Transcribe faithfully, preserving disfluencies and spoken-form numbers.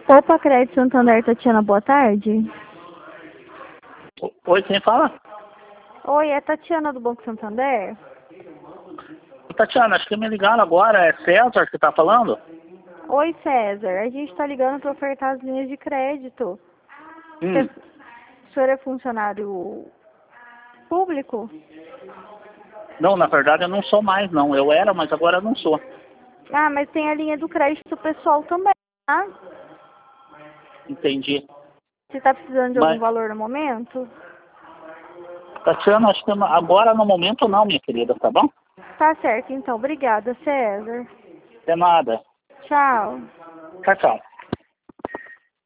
Opa, Crédito Santander, Tatiana, boa tarde. Oi, quem fala? Oi, é Tatiana do Banco Santander? Tatiana, acho que me ligaram agora, é César que tá falando? Oi, César, a gente está ligando para ofertar as linhas de crédito. Hum. Você, o senhor é funcionário público? Não, na verdade eu não sou mais não, eu era, mas agora eu não sou. Ah, mas tem a linha do crédito pessoal também, tá? Entendi. Você está precisando de algum Mas, valor no momento? Tatiana, acho que agora no momento não, minha querida, tá bom? Tá certo, então. Obrigada, César. Até nada. Tchau. Tchau, tchau.